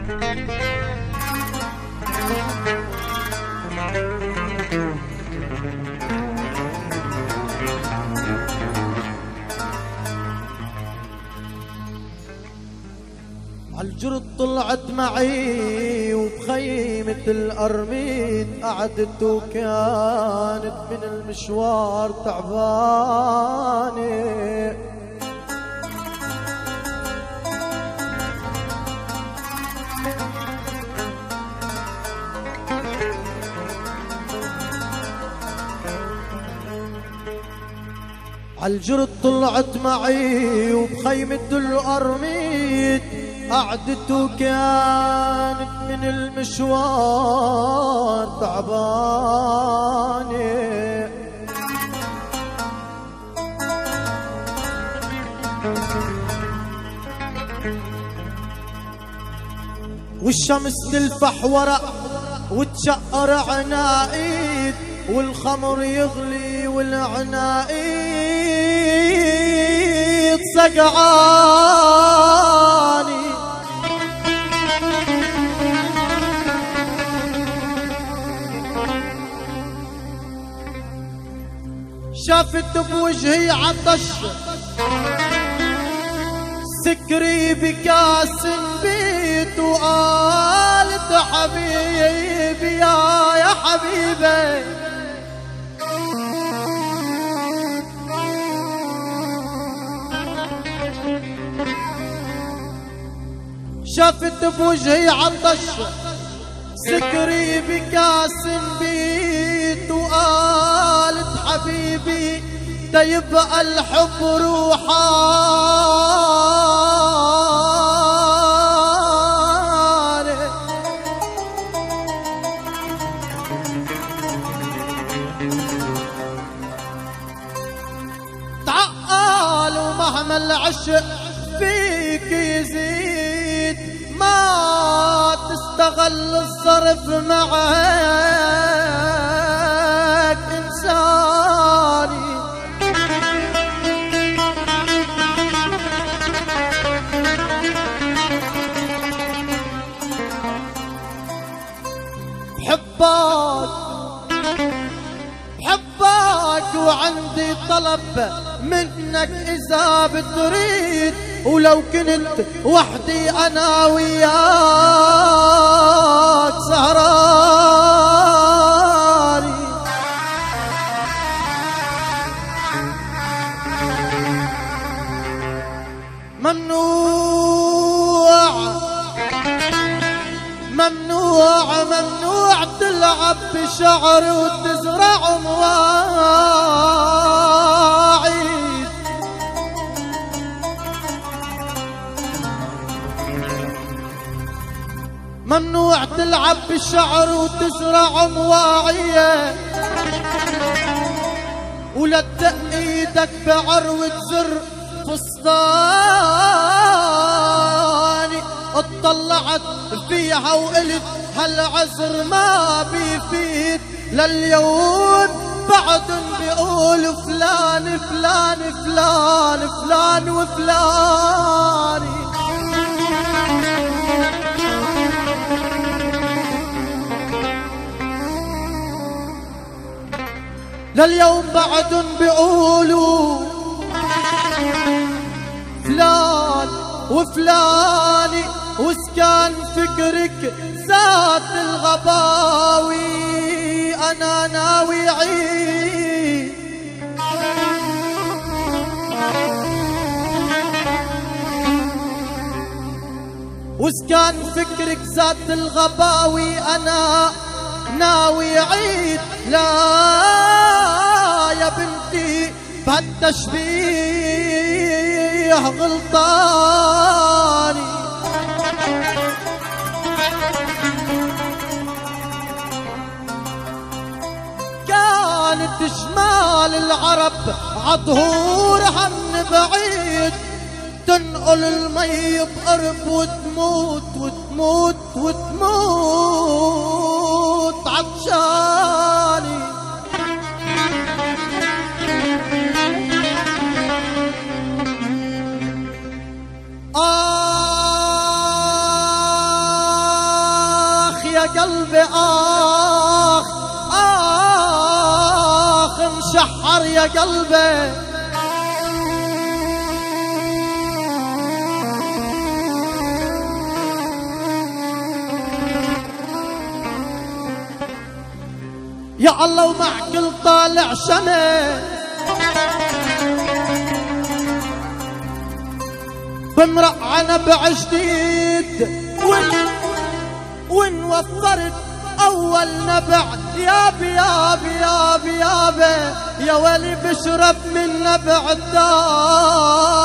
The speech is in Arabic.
عالجرد طلعت معي وبخيمة الأرميد قعدت وكانت من المشوار تعبانة. عالجرد طلعت معي وبخيمة الأرميد قعدت وكانت من المشوار تعبانة. والشمس تلفح ورق وتشقر عناقيد والخمر يغلي والعناقيد سقعاني. شافت بوجهي عطش سكري بكاس بيت وقالت حبيبي يا حبيبي شافت بوجهي عطش سكري بكاس بيت وقالت حبيبي دا يبقى الحب روحاني. تعقل ومهما العشق فيك يزيد ما تستغل الصرف معك إنساني. بحبك وعندي طلب منك إذا بتريد ولو كنت وحدي أنا وياك سهراني. ممنوع تلعب بشعري وتزرع مواعيد. ممنوع تلعب بالشعر وتزرع مواعيد ولا تدق ايدك بعر وتزر فستاني. اطلعت فيها وقلت هالعذر ما بيفيد لليوم بعدن بيقول فلان فلان فلان فلان وفلاني. لليوم بعدن بيقولوا فلان وفلاني. وسكان فكرك ذات الغباوي أنا ناوي عيد. وسكان فكرك ذات الغباوي أنا ناوي عيد. لا يا بنتي بهالتشبيه غلطاني. كانت شمال العرب عظهورها من بعيد تنقل المي بقرب وتموت وتموت وتموت عطشاني. قلبي انشحر يا قلبي. يا الله ومعقل طالع شمس بمرق نبع جديد وين وفرت اول نبع يابي يابي يابي يابي يا ولي بشرب من نبع الدار.